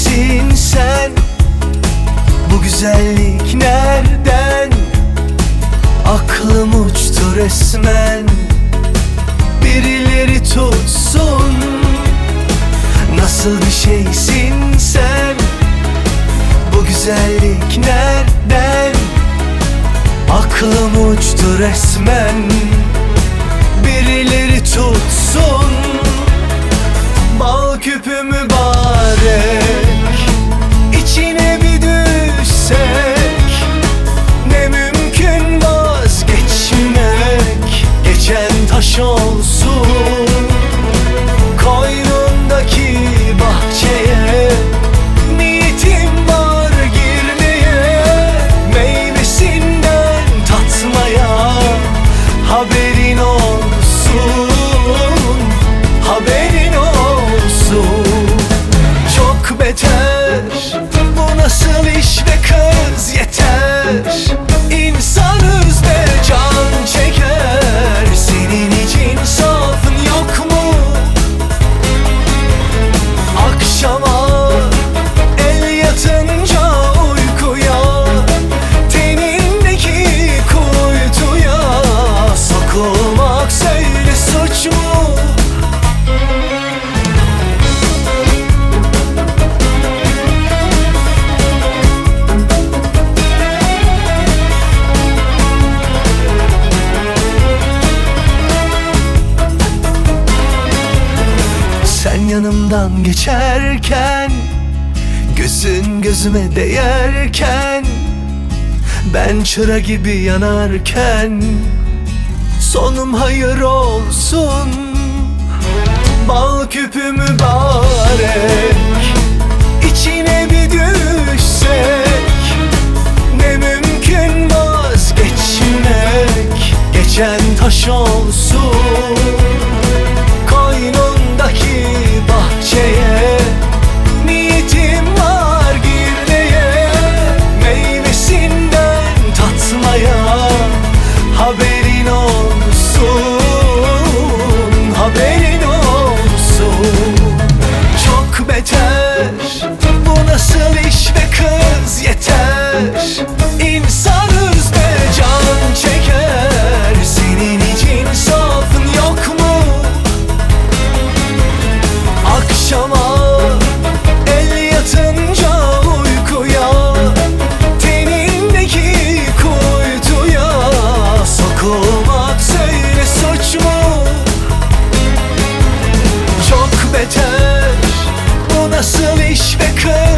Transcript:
şeysin sen. Bu güzellik nereden? Aklım uçtu resmen. Birileri tutsun. Nasıl bir şeysin sen? Bu güzellik nereden? Aklım uçtu resmen. Birileri tutsun. Bal küpü mübarek, İçine bir düşsek, ne mümkün vazgeçmek. Geçen taş olsun koynundaki bahçeye. Niyetim var girmeye, meyvesinden tatmaya. Haberin olsun, haberin olsun. Çok beter, bu nasıl iş be kız, yeter. İnsanız be can çeker. Senin hiç insafın yok mu? Akşama el yatınca uykuya, tenindeki kuytuya sokulmak söyle suç mu? Sen yanımdan geçerken, gözün gözüme değerken, ben çıra gibi yanarken, sonum hayır olsun. Bal küpü mübarek, İçine bir düşsek, ne mümkün vazgeçmek. Geçen taş olsun koynundaki bahçeye. Niyetim var girmeye, meyvesinden tatmaya. Haberin olsun, haberin olsun. Çok beter, bu nasıl iş be kız, yeter. İnsanız be can çeker. Senin hiç insafın yok mu? Akşama el yatınca uykuya, tenindeki kuytuya sokulmak söyle suç mu? Çok beter, bu nasıl iş be kız,